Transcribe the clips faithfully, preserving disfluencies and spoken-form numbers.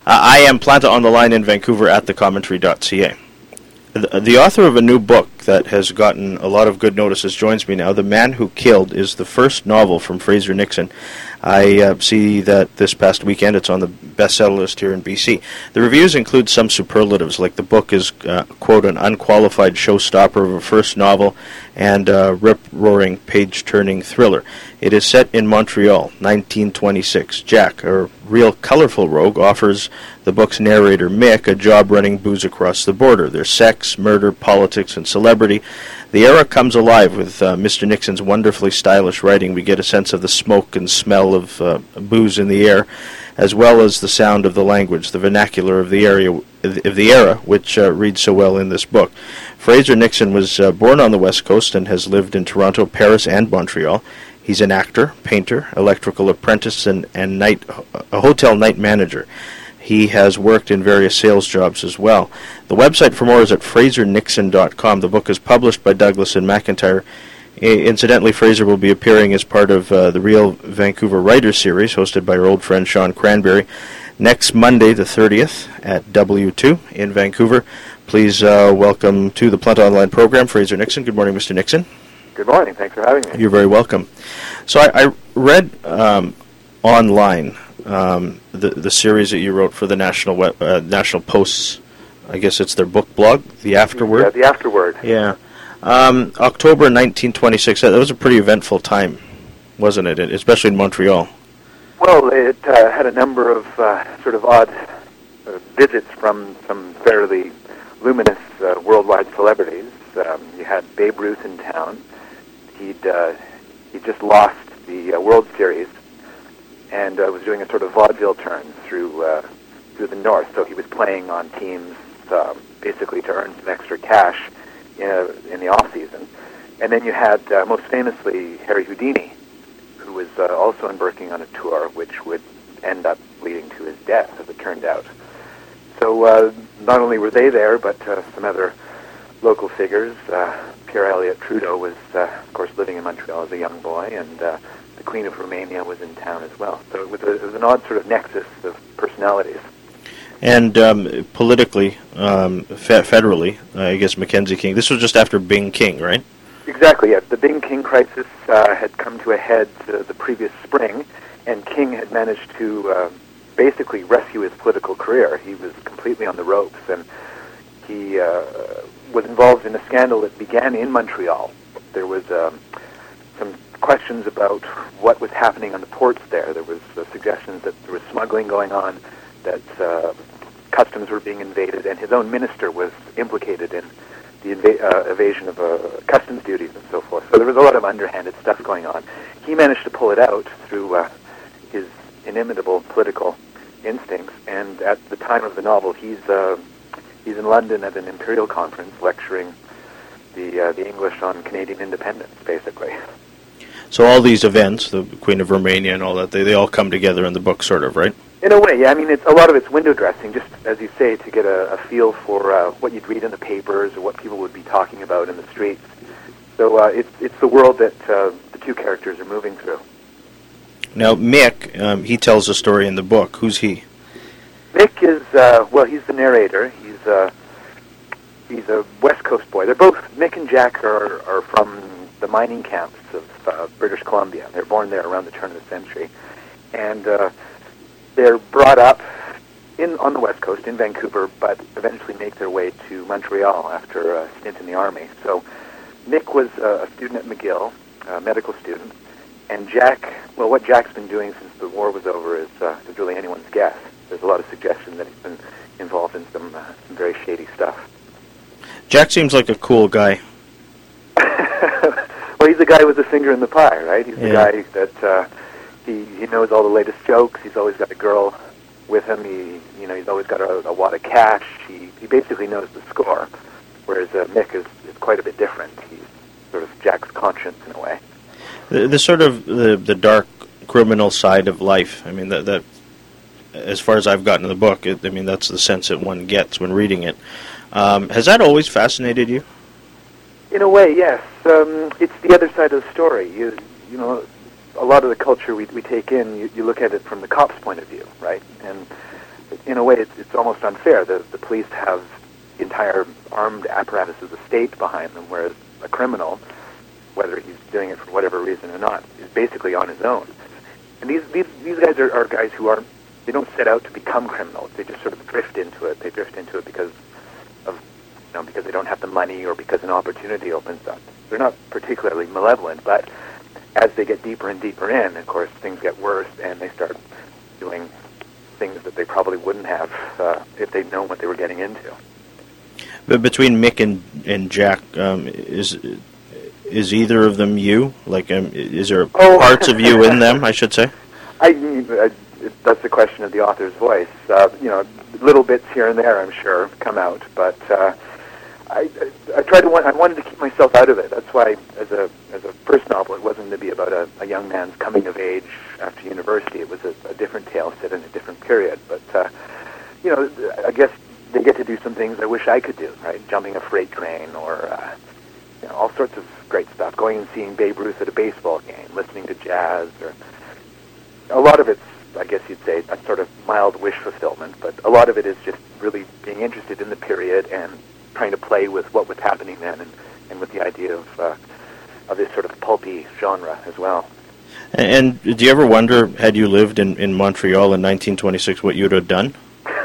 Uh, I am Planta on the line in Vancouver at the commentary dot c a. The, the author of a new book that has gotten a lot of good notices joins me now. The Man Who Killed is the first novel from Fraser Nixon. I uh, see that this past weekend it's on the bestseller list here in B C. The reviews include some superlatives, like the book is, uh, quote, an unqualified showstopper of a first novel and a rip-roaring, page-turning thriller. It is set in Montreal, nineteen twenty-six. Jack, a real colorful rogue, offers the book's narrator, Mick, a job running booze across the border. There's sex, murder, politics, and celebrity. The era comes alive with uh, Mister Nixon's wonderfully stylish writing. We get a sense of the smoke and smell of uh, booze in the air, as well as the sound of the language, the vernacular of the area, of the era, which uh, reads so well in this book. Fraser Nixon was uh, born on the West Coast and has lived in Toronto, Paris, and Montreal. He's an actor, painter, electrical apprentice, and, and night a hotel night manager. He has worked in various sales jobs as well. The website for more is at fraser nixon dot com. The book is published by Douglas and McIntyre. I, incidentally, Fraser will be appearing as part of uh, the Real Vancouver Writers Series, hosted by our old friend Sean Cranberry, next Monday the thirtieth at W two in Vancouver. Please uh, welcome to the Planta Online program, Fraser Nixon. Good morning, Mister Nixon. Good morning. Thanks for having me. You're very welcome. So I, I read um, online um, the the series that you wrote for the National Web, uh, National Post's, I guess it's their book blog, The Afterword. Yeah, The Afterword. Yeah. Um, October nineteen twenty-six, that was a pretty eventful time, wasn't it, especially in Montreal? Well, it uh, had a number of uh, sort of odd uh, visits from some fairly luminous uh, worldwide celebrities. Um, you had Babe Ruth in town. He'd uh, he just lost the uh, World Series and uh, was doing a sort of vaudeville turn through uh, through the North. So he was playing on teams um, basically to earn some extra cash in, a, in the off season. And then you had uh, most famously Harry Houdini, who was uh, also embarking on a tour, which would end up leading to his death, as it turned out. So uh, not only were they there, but uh, some other local figures. Uh, Pierre Elliott Trudeau was, uh, of course, living in Montreal as a young boy, and uh, the Queen of Romania was in town as well. So it was, a, it was an odd sort of nexus of personalities. And um, politically, um, fe- federally, uh, I guess Mackenzie King, this was just after Bing King, right? Exactly, yes. The Bing King crisis uh, had come to a head uh, the previous spring, and King had managed to uh, basically rescue his political career. He was completely on the ropes, and he uh, was involved in a scandal that began in Montreal. There was um, some questions about what was happening on the ports there. There was uh, suggestions that there was smuggling going on, that uh, customs were being invaded, and his own minister was implicated in the inva- uh, evasion of uh, customs duties and so forth. So there was a lot of underhanded stuff going on. He managed to pull it out through uh, his inimitable political instincts, and at the time of the novel, he's uh, he's in London at an imperial conference lecturing the uh, the English on Canadian independence, basically. So all these events, the Queen of Romania and all that, they, they all come together in the book, sort of, right? In a way, yeah. I mean, it's a lot of it's window dressing, just as you say, to get a, a feel for uh, what you'd read in the papers or what people would be talking about in the streets. So uh, it's it's the world that uh, the two characters are moving through. Now, Mick, um, he tells a story in the book. Who's he? Mick is uh, well, he's the narrator. He's uh, he's a West Coast boy. They're both Mick and Jack are are from the mining camps of uh, British Columbia. They're born there around the turn of the century, and uh, they're brought up in on the West Coast in Vancouver, but eventually make their way to Montreal after a stint in the army. So Mick was uh, a student at McGill, a medical student, and Jack, well, what Jack's been doing since the war was over is, uh, is really anyone's guess. There's a lot of suggestion that he's been involved in some, uh, some very shady stuff. Jack seems like a cool guy. Well, he's the guy with the finger in the pie, right? He's the Yeah. guy that uh, he he knows all the latest jokes. He's always got a girl with him. He you know he's always got a, a wad of cash. He he basically knows the score, whereas uh, Mick is, is quite a bit different. He's sort of Jack's conscience in a way. The, the sort of the the dark criminal side of life. I mean that that as far as I've gotten in the book, it, I mean that's the sense that one gets when reading it. Um, has that always fascinated you? In a way, yes. Um, it's the other side of the story. You you know, a lot of the culture we we take in, you, you look at it from the cop's point of view, right? And in a way, it's, it's almost unfair. The, the police have the entire armed apparatus of the state behind them, whereas a criminal, whether he's doing it for whatever reason or not, is basically on his own. And these these, these guys are, are guys who aren't, they don't set out to become criminals. They just sort of drift into it. They drift into it because of, you know, because they don't have the money or because an opportunity opens up. They're not particularly malevolent, but as they get deeper and deeper in, of course, things get worse, and they start doing things that they probably wouldn't have uh, if they'd known what they were getting into. But between Mick and and Jack, um, is is either of them you? Like, um, is there oh. parts of you in them? I should say. I, I that's the question of the author's voice. Uh, you know, little bits here and there, I'm sure, come out, but uh, I, I I tried to want, I wanted to keep myself out of it. That's why, as a as a first novel, it wasn't to be about a, a young man's coming of age after university. It was a, a different tale set in a different period. But uh, you know, I guess they get to do some things I wish I could do, right? Jumping a freight train, or uh, you know, all sorts of great stuff. Going and seeing Babe Ruth at a baseball game, listening to jazz, or a lot of it's, I guess you'd say, a sort of mild wish fulfillment. But a lot of it is just really being interested in the period and trying to play with what was happening then, and, and with the idea of uh, of this sort of pulpy genre as well. And, and do you ever wonder, had you lived in, in Montreal in nineteen twenty-six, what you'd have done?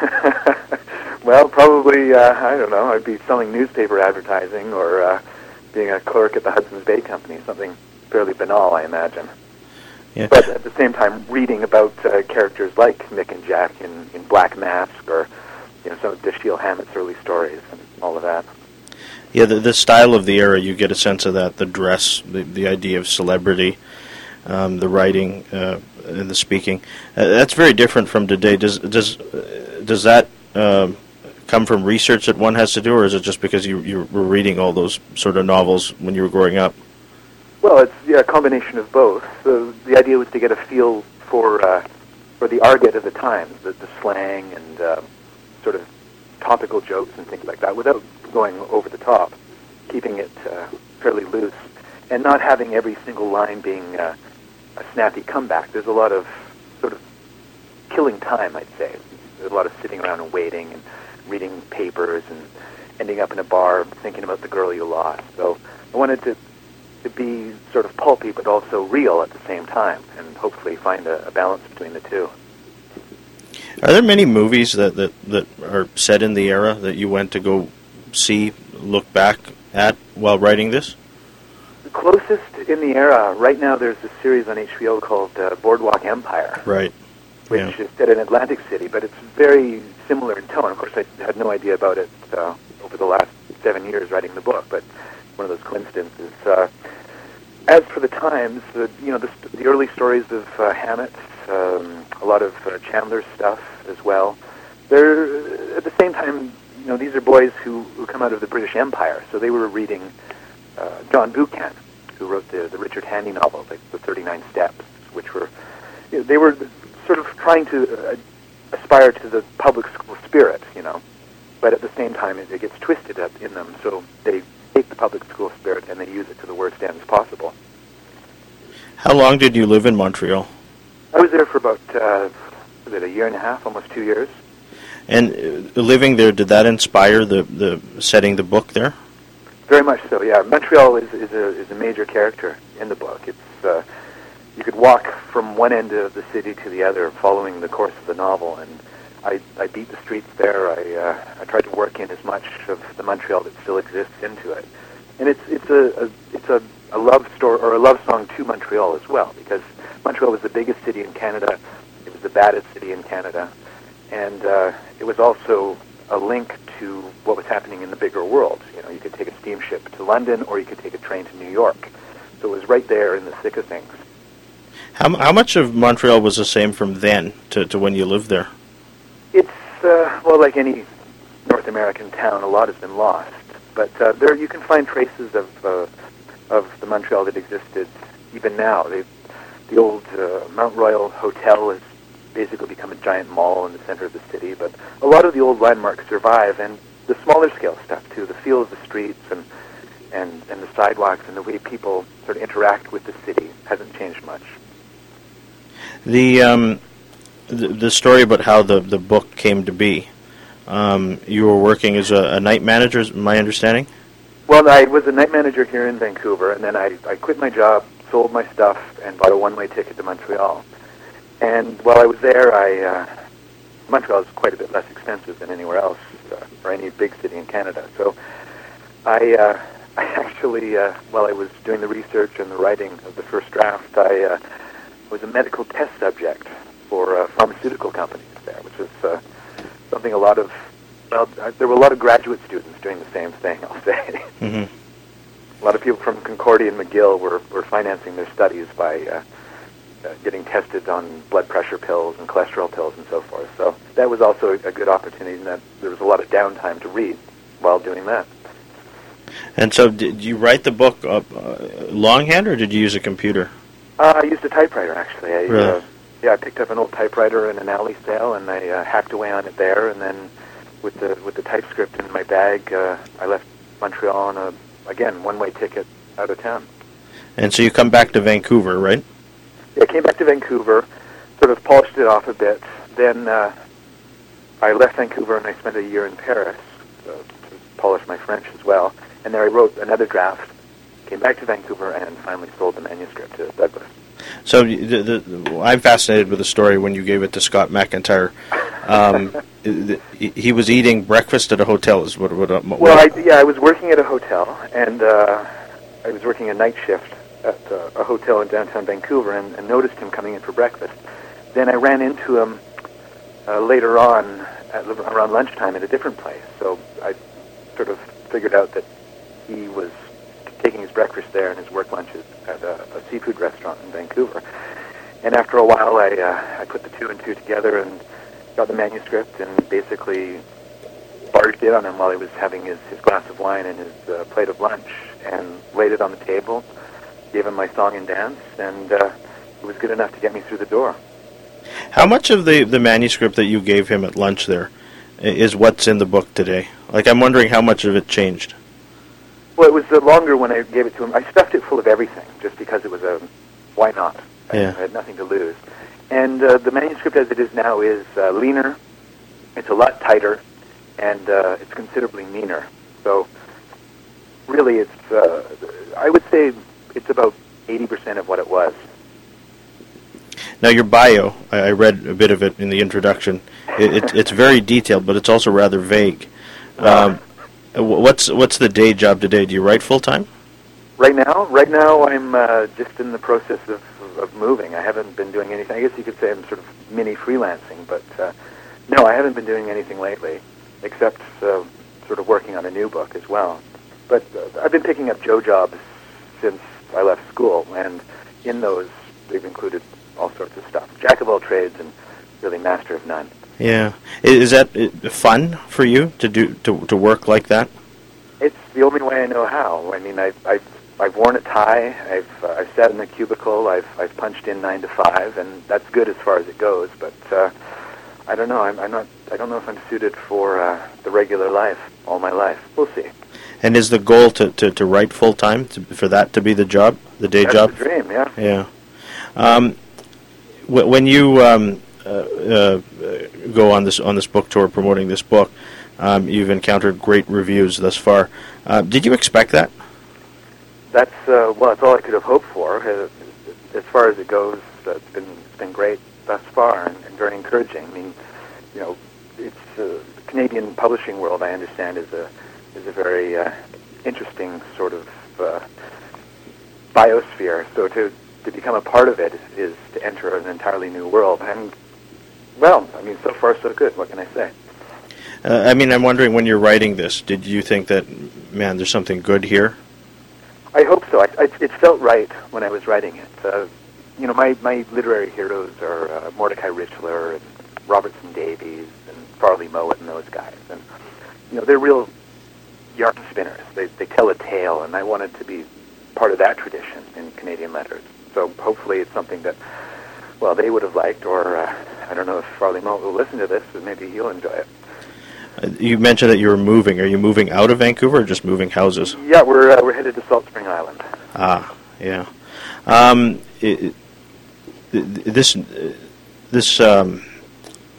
Well, probably, uh, I don't know, I'd be selling newspaper advertising, or uh, being a clerk at the Hudson's Bay Company, something fairly banal, I imagine. Yeah. But at the same time, reading about uh, characters like Mick and Jack in, in Black Mask, or you know, some of Dashiell Hammett's early stories, and all of that. Yeah, the, the style of the era, you get a sense of that, the dress, the, the idea of celebrity, um, the writing, uh, and the speaking. Uh, that's very different from today. Does does uh, does that uh, come from research that one has to do, or is it just because you, you were reading all those sort of novels when you were growing up? Well, it's yeah, a combination of both. The, the idea was to get a feel for uh, for the argot of the times, the, the slang and uh, sort of topical jokes and things like that, without going over the top, keeping it uh, fairly loose, and not having every single line being uh, a snappy comeback. There's a lot of sort of killing time, I'd say. There's a lot of sitting around and waiting and reading papers and ending up in a bar thinking about the girl you lost. So I wanted to to be sort of pulpy but also real at the same time, and hopefully find a, a balance between the two. Are there many movies that, that, that are set in the era that you went to go see, look back at while writing this? The closest in the era, right now there's a series on H B O called uh, Boardwalk Empire. Right. Which yeah. is set in Atlantic City, but it's very similar in tone. Of course, I had no idea about it uh, over the last seven years writing the book, but one of those coincidences. Uh, as for the times, the, you know, the, the early stories of uh, Hammett, um, a lot of uh, Chandler's stuff as well. They're, at the same time, you know, these are boys who, who come out of the British Empire, so they were reading uh, John Buchan, who wrote the, the Richard Handy novel, like the thirty-nine Steps, which were, you know, they were sort of trying to uh, aspire to the public school spirit, you know, but at the same time it, it gets twisted up in them, so they take the public school spirit and they use it to the worst ends possible. How long did you live in Montreal? I was there for about uh, was it a year and a half, almost two years. And uh, living there, did that inspire the, the setting the book there? Very much so, yeah. Montreal is, is, a, is a major character in the book. It's uh, you could walk from one end of the city to the other following the course of the novel, and I, I beat the streets there. I, uh, I tried to work in as much of the Montreal that still exists into it. And it's it's a, a it's a, a love story, or a love song to Montreal as well, because Montreal was the biggest city in Canada. It was the baddest city in Canada, and uh, it was also a link to what was happening in the bigger world. You know, you could take a steamship to London, or you could take a train to New York. So it was right there in the thick of things. How, how much of Montreal was the same from then to, to when you lived there? It's, uh, well, like any North American town, a lot has been lost. But uh, there you can find traces of uh, of the Montreal that existed even now. They, the old uh, Mount Royal Hotel has basically become a giant mall in the center of the city, but a lot of the old landmarks survive, and the smaller scale stuff too, the feel of the streets and, and, and the sidewalks and the way people sort of interact with the city hasn't changed much. The um, the, the story about how the, the book came to be. Um, you were working as a, a night manager, is my understanding? Well, I was a night manager here in Vancouver, and then I, I quit my job, sold my stuff, and bought a one-way ticket to Montreal. And while I was there, I uh, Montreal is quite a bit less expensive than anywhere else, uh, or any big city in Canada. So I, uh, I actually, uh, while I was doing the research and the writing of the first draft, I uh, was a medical test subject for uh, pharmaceutical companies there, which was uh, something a lot of, well, uh, there were a lot of graduate students doing the same thing, I'll say. Mm-hmm. A lot of people from Concordia and McGill were, were financing their studies by uh, uh, getting tested on blood pressure pills and cholesterol pills and so forth. So that was also a, a good opportunity, and that there was a lot of downtime to read while doing that. And so did you write the book uh, uh, longhand, or did you use a computer? Uh, I used a typewriter, actually. I, Really? uh, yeah, I picked up an old typewriter in an alley sale, and I uh, hacked away on it there, and then with the with the typescript in my bag, uh, I left Montreal on a, again, one-way ticket out of town. And so you come back to Vancouver, right? Yeah, I came back to Vancouver, sort of polished it off a bit. Then uh, I left Vancouver, and I spent a year in Paris uh, to polish my French as well. And there I wrote another draft, came back to Vancouver, and finally sold the manuscript to Douglas. So the, the, the, I'm fascinated with the story when you gave it to Scott McIntyre. Um, the, he was eating breakfast at a hotel. Is what? what, what well, I, yeah, I was working at a hotel, and uh, I was working a night shift at uh, a hotel in downtown Vancouver, and, and noticed him coming in for breakfast. Then I ran into him uh, later on at, around lunchtime at a different place. So I sort of figured out that he was taking his breakfast there and his work lunches at a, a seafood restaurant in Vancouver. And after a while, I uh, I put the two and two together and got the manuscript and basically barged in on him while he was having his, his glass of wine and his uh, plate of lunch, and laid it on the table, gave him my song and dance, and uh, it was good enough to get me through the door. How much of the, the manuscript that you gave him at lunch there is what's in the book today? Like, I'm wondering how much of it changed. Well, it was uh, longer when I gave it to him. I stuffed it full of everything, just because it was a, why not? Yeah. I had nothing to lose. And uh, the manuscript as it is now is uh, leaner, it's a lot tighter, and uh, it's considerably meaner. So really it's, uh, I would say it's about eighty percent of what it was. Now, your bio, I, I read a bit of it in the introduction. It, it, it's very detailed, but it's also rather vague. Um, what's what's the day job today? Do you write full-time? Right now? Right now I'm uh, just in the process of, of moving. I haven't been doing anything. I guess you could say I'm sort of mini-freelancing, but uh, no, I haven't been doing anything lately, except uh, sort of working on a new book as well. But uh, I've been picking up Joe jobs since I left school, and in those they've included all sorts of stuff. Jack of all trades and really master of none. Yeah. Is that fun for you to do to to work like that? It's the only way I know how. I mean, I've I've, I've worn a tie. I've uh, I've sat in a cubicle. I've I've punched in nine to five, and that's good as far as it goes. But uh, I don't know. I'm, I'm not. I don't know if I'm suited for uh, the regular life all my life. We'll see. And is the goal to, to, to write full time for that to be the job, the day that's job? That's the dream. Yeah. Yeah. Um, wh- when you um, uh, uh, go on this on this book tour promoting this book, um, you've encountered great reviews thus far. Uh, did you expect that? That's uh, well, that's all I could have hoped for. Uh, as far as it goes, uh, it's been it's been great thus far, and, and very encouraging. I mean, you know, it's uh, the Canadian publishing world. I understand is a is a very uh, interesting sort of uh, biosphere. So to to become a part of it is, is to enter an entirely new world. And well, I mean, so far so good. What can I say? Uh, I mean, I'm wondering, when you're writing this, did you think that, man, there's something good here? I hope so. I, I, it felt right when I was writing it. Uh, you know, my, my literary heroes are uh, Mordecai Richler and Robertson Davies and Farley Mowat and those guys. And, you know, they're real yarn spinners. They, they tell a tale, and I wanted to be part of that tradition in Canadian letters. So hopefully it's something that, well, they would have liked, or uh, I don't know if Farley Mowat will listen to this, but maybe he'll enjoy it. Uh, you mentioned that you were moving. Are you moving out of Vancouver or just moving houses? Yeah, we're uh, we're headed to Salt Spring Island. Ah, yeah. Um, it, it, this this um,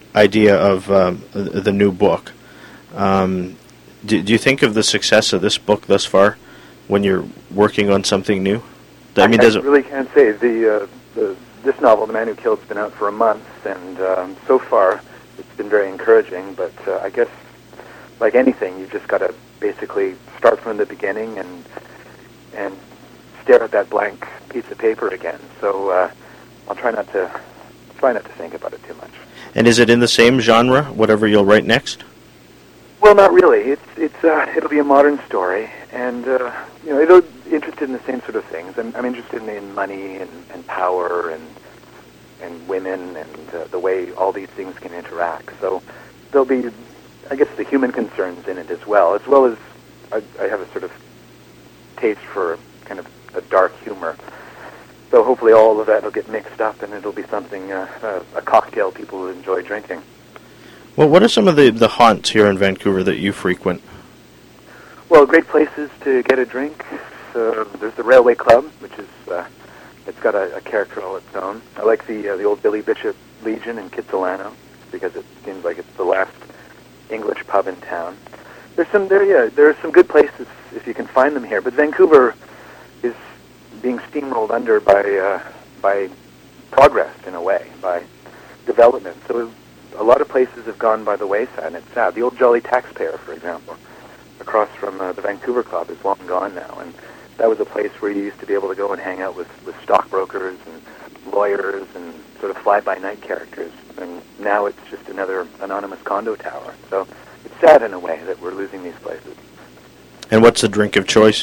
idea of um, the, the new book. Um, do, do you think of the success of this book thus far when you're working on something new? I, I mean, does I really can't say. The, uh, the this novel, The Man Who Killed, has been out for a month, and um, so far it's been very encouraging. But uh, I guess, like anything, you've just got to basically start from the beginning and and stare at that blank piece of paper again. So uh, I'll try not to try not to think about it too much. And is it in the same genre, whatever you'll write next? Well, not really. It's it's uh, it'll be a modern story, and uh, you know, it'll be interested in the same sort of things. I'm, I'm interested in, in money and, and power and and women and uh, the way all these things can interact. So there'll be, I guess, the human concerns in it as well, as well as I, I have a sort of taste for kind of a dark humor. So hopefully all of that will get mixed up, and it'll be something, uh, a, a cocktail people will enjoy drinking. Well, what are some of the, the haunts here in Vancouver that you frequent? Well, great places to get a drink. Uh, there's the Railway Club, which is, uh, it's got a, a character all its own. I like the uh, the old Billy Bishop Legion in Kitsilano, because it seems like it's the last English pub in town. There's some there, yeah. There are some good places if you can find them here. But Vancouver is being steamrolled under by uh, by progress in a way, by development. So a lot of places have gone by the wayside, and it's sad. The old Jolly Taxpayer, for example, across from uh, the Vancouver Club, is long gone now, and that was a place where you used to be able to go and hang out with, with stockbrokers and lawyers and sort of fly-by-night characters, and now it's just another anonymous condo tower. So it's sad in a way that we're losing these places. And what's the drink of choice?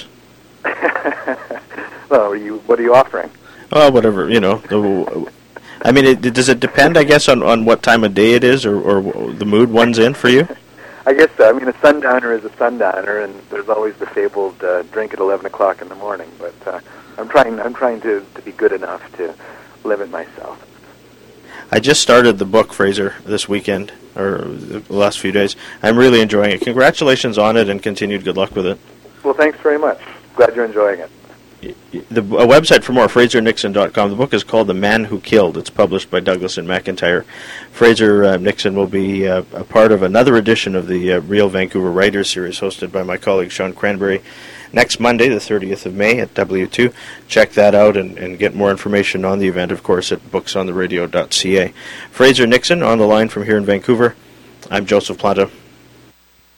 Well, are you, what are you offering? Oh, whatever, you know. The, I mean, it, does it depend, I guess, on, on what time of day it is or, or the mood one's in for you? I guess so. I mean, a sundowner is a sundowner, and there's always the fabled uh, drink at eleven o'clock in the morning. But uh, I'm trying. I'm trying to, to be good enough to limit myself. I just started the book, Fraser, this weekend or the last few days. I'm really enjoying it. Congratulations on it, and continued good luck with it. Well, thanks very much. Glad you're enjoying it. The a website for more, fraser nixon dot com. The book is called The Man Who Killed. It's published by Douglas and McIntyre. Fraser uh, Nixon will be uh, a part of another edition of the uh, Real Vancouver Writers Series hosted by my colleague Sean Cranberry next Monday, the thirtieth of May at W two. Check that out and, and get more information on the event, of course, at books on the radio dot c a. Fraser Nixon on the line from here in Vancouver. I'm Joseph Planta.